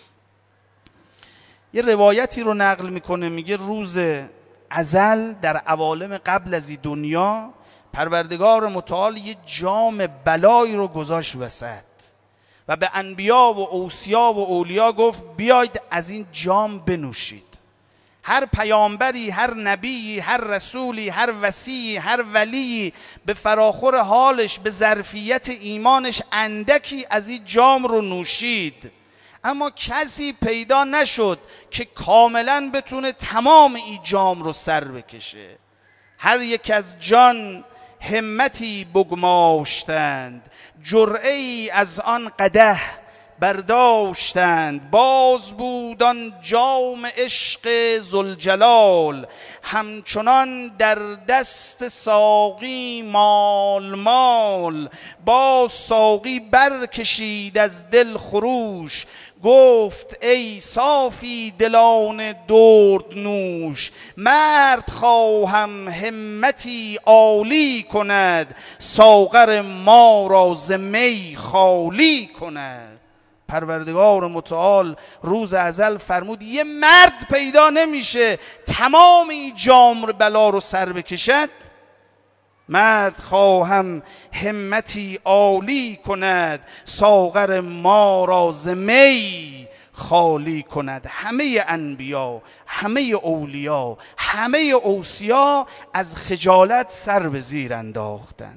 A: یه روایتی رو نقل میکنه، میگه روز ازل در عوالم قبل از این دنیا پروردگار متعال یه جام بلایی رو گذاشت وسط و به انبیا و اوصیا و اولیا گفت بیاید از این جام بنوشید. هر پیامبری، هر نبی، هر رسولی، هر وصی، هر ولی به فراخور حالش، به ظرفیت ایمانش اندکی از این جام رو نوشید، اما کسی پیدا نشد که کاملا بتونه تمام این جام رو سر بکشه. هر یک از جان همتی بگماشتند، جرعه ای از آن قدح برداشتند. باز بود آن جام عشق ذوالجلال، همچنان در دست ساقی مال مال. باز ساقی برکشید از دل خروش، گفت ای صافی دلان درد نوش. مرد خواهم همتی عالی کند، ساغر ما را ز می خالی کند. پروردگار متعال روز ازل فرمود یه مرد پیدا نمیشه تمام این جام بلا رو سر بکشد. مرد خواهم همتی عالی کند، ساغر ما را ز می خالی کند. همه انبیا، همه اولیا، همه اوصیا از خجالت سر به زیر انداختن.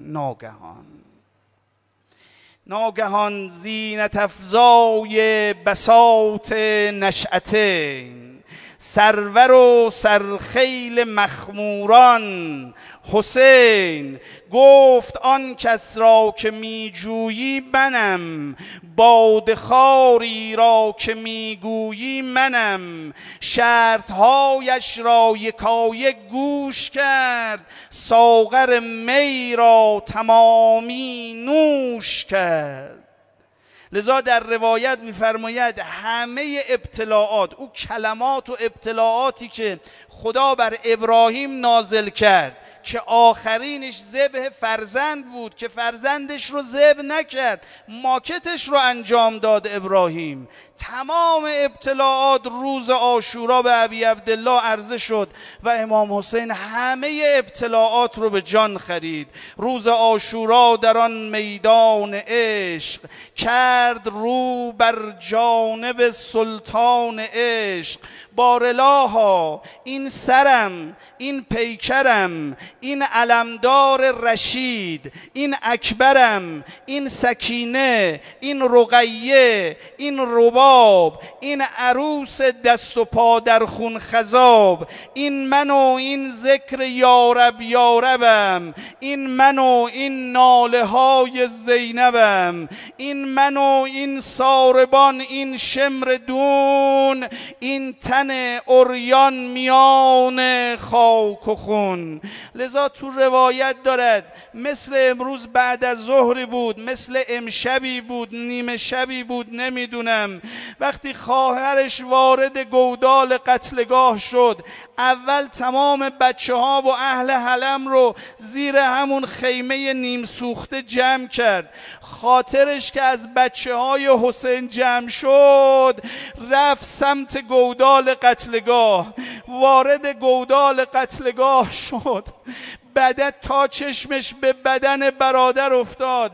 A: ناگهان زینت افزای بساط نشأتین، سرور و سرخیل مخموران حسین. گفت آن کس را که می جویی منم، بادخواری را که می گویی منم. شرطهایش را یکایک گوش کرد، ساغر می را تمامی نوش کرد. لذا در روایت می‌فرماید همه ابتلاعات، او کلمات و ابتلاعاتی که خدا بر ابراهیم نازل کرد که آخرینش ذبح فرزند بود که فرزندش رو ذبح نکرد، ماکتش رو انجام داد ابراهیم، تمام ابتلاعات روز عاشورا به ابی عبدالله عرضه شد و امام حسین همه ابتلاعات رو به جان خرید. روز عاشورا در آن میدان عشق، کرد رو بر جانب سلطان عشق. بارالها این سرم، این پیکرم، این علمدار رشید، این اکبرم، این سکینه، این رقیه، این رباب، این عروس دست و پا در خون خضاب، این من و این ذکر یارب یاربم، این من و این ناله های زینبم، این من و این ساربان، این شمر دون، این تن عریان میان خاک و خون. لذا تو روایت دارد مثل امروز بعد از ظهری بود، مثل امشبی بود، نیمه شبی بود، نمیدونم، وقتی خواهرش وارد گودال قتلگاه شد، اول تمام بچه ها و اهل حلم رو زیر همون خیمه نیم سوخته جمع کرد. خاطرش که از بچه های حسین جمع شد، رفت سمت گودال قتلگاه، وارد گودال قتلگاه شد، بدن تا چشمش به بدن برادر افتاد،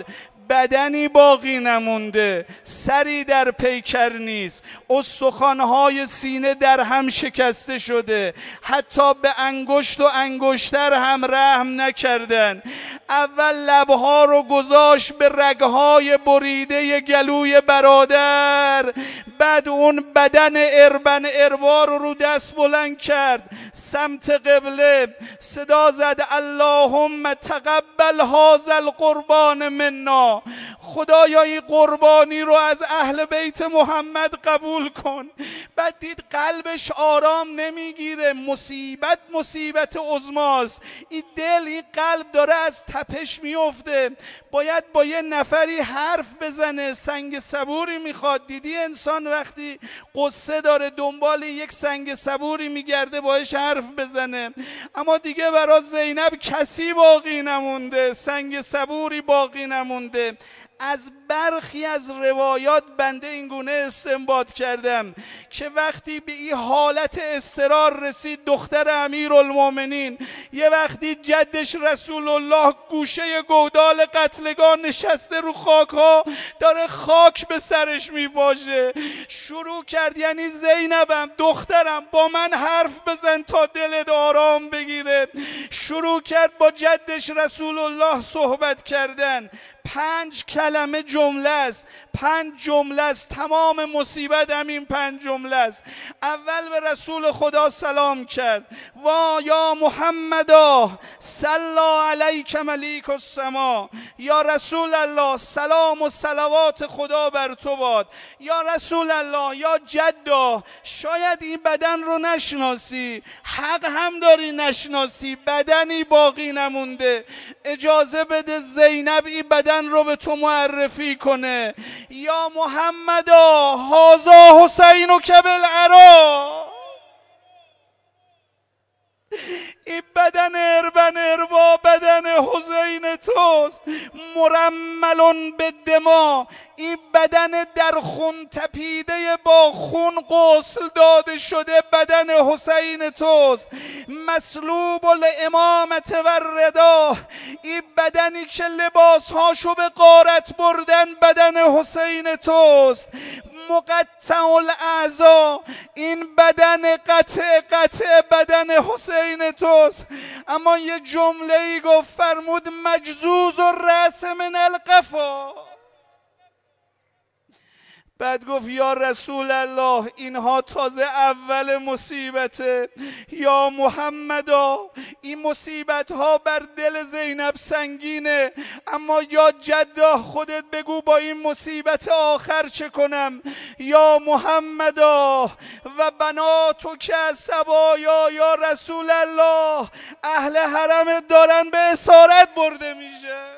A: بدنی باقی نمونده، سری در پیکر نیست، استخوان‌های سینه در هم شکسته شده، حتی به انگشت و انگشتر هم رحم نکردن. اول لبها رو گذاشت به رگهای بریده گلوی برادر، بعد اون بدن اربن اربا رو دست بلند کرد سمت قبله، صدا زد اللهم تقبل هذا القربان منا. خدایا این قربانی رو از اهل بیت محمد قبول کن. بعد دید قلبش آرام نمیگیره، مصیبت عظماست. این دل، این قلب داره از تپش میفته، باید با یه نفری حرف بزنه، سنگ صبوری میخواد. دیدی انسان وقتی قصه داره دنبال یک سنگ صبوری میگرده باش حرف بزنه، اما دیگه برای زینب کسی باقی نمونده، سنگ صبوری باقی نمونده. از برخی از روایات بنده این گونه استنباط کردم که وقتی به این حالت اضطرار رسید دختر امیرالمومنین، یه وقتی جدش رسول الله گوشه گودال قتلگاه نشسته رو خاک ها، داره خاک به سرش میپاشه، شروع کرد یعنی زینبم دخترم با من حرف بزن تا دلت آرام بگیره. شروع کرد با جدش رسول الله صحبت کردن. 5 کلمه جمله است، 5 جمله است، تمام مصیبت همین 5 جمله است. اول به رسول خدا سلام کرد، وا یا محمدا صلی علیک ملیک السما. یا رسول الله سلام و صلوات خدا بر تو باد. یا رسول الله، یا جدا، شاید این بدن رو نشناسی، حق هم داری نشناسی، بدنی باقی نمونده، اجازه بده زینب این بدن رو به تو معرفی کنه. یا محمدا هذا حسین کبل عرا. این بدن اربن اربا بدن حسین توست، مرمل به دما. این بدن در خون تپیده با خون غسل داده شده بدن حسین توست، مسلوب الامامت و الردا. این بدنی که لباسهاشو به غارت بردن بدن حسین توست، مقطع الاعضا. این بدن قطع بدن حسین توست. اما یه جمله ای گفت، فرمود مجزوز الرأس من القفا. بعد گفت یا رسول الله اینها تازه اول مصیبته. یا محمدا این مصیبت ها بر دل زینب سنگینه، اما یا جدا خودت بگو با این مصیبت آخر چه کنم. یا محمدا و بناتو که سبایا، یا رسول الله اهل حرمت دارن به اسارت برده میشه.